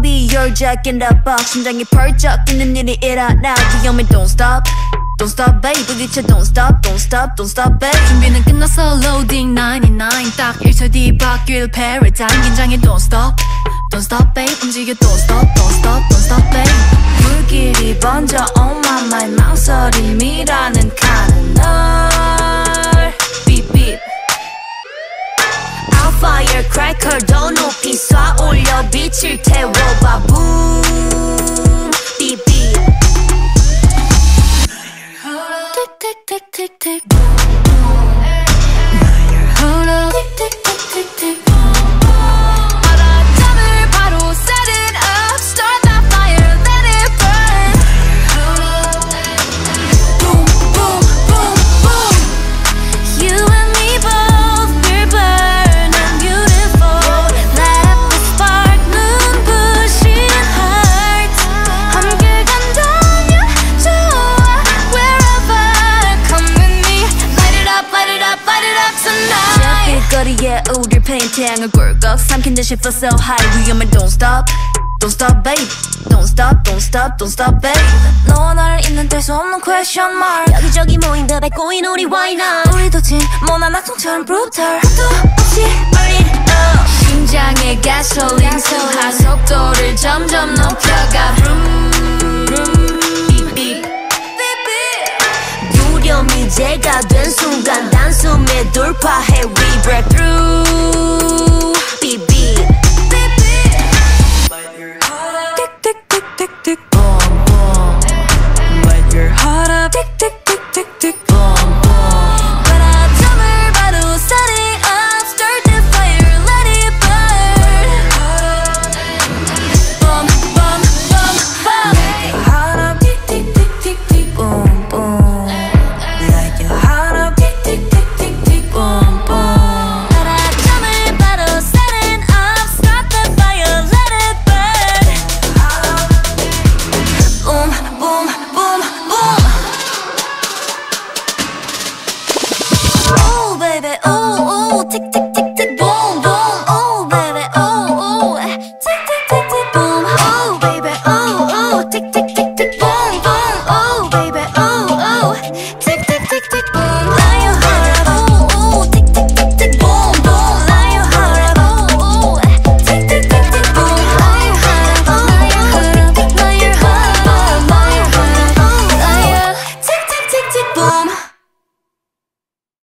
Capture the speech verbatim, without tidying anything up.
I'll be your jack in the box. 심장이 펄쩍 뛰는 일이 일어나. 귀여움이 don't stop Don't stop babe 부딪혀 don't stop Don't stop Don't stop babe 준비는 끝났어 loading ninety-nine 딱 일 초 뒤 바뀔 paradigm 긴장해 don't stop Don't stop babe 움직여 don't stop Don't stop Don't stop babe 불길이 번져 on my mind 망설임이라는 칸은 널 beep beep I'll firecracker 더 높이 쏴 올려 빛을 태워봐 boom beep beep tick tick tick tick hold up tick tick tick tick tick 바람을 바로 set it up start that fire let it burn hold up boom boom boom boom You and me both we're burning beautiful Light up the spark 눈부신 heart 함께 간다면 좋아 wherever come with me light it up light it up light it up tonight 거리에 우릴 페인팅을 꿀꺽 삼킨 듯이 feel so high 위험해 don't stop Don't stop babe Don't stop Don't stop Don't stop babe 너와 나를 잇는 뗄 수 없는 question mark 여기저기 모인 듯 뱉고인 우리 why not 우리도 진모난 악동처럼 brutal 끝도 없이 burn it up 심장의 가솔린 소화 속도를 점점 높여가 vroom vroom beep beep 두려움이 제가 된 순간 단숨에 돌파해 we break through